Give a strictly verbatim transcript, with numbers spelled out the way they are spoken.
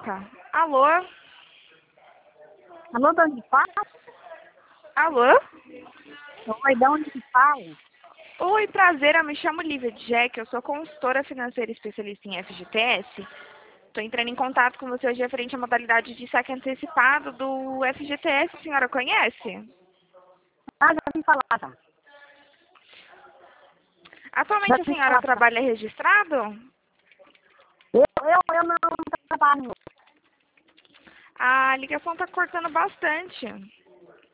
boca. Alô? Alô, de onde fala? Alô? Oi, de onde que fala? Oi, prazer, eu me chamo Lívia Jack, eu sou consultora financeira especialista em F G T S. Estou entrando em contato com você hoje referente à modalidade de saque antecipado do F G T S, a senhora conhece? Ah, já vim falar, já. Já Atualmente a vim senhora falar, já. trabalha registrado? Eu, eu, eu não trabalho. A ligação está cortando bastante.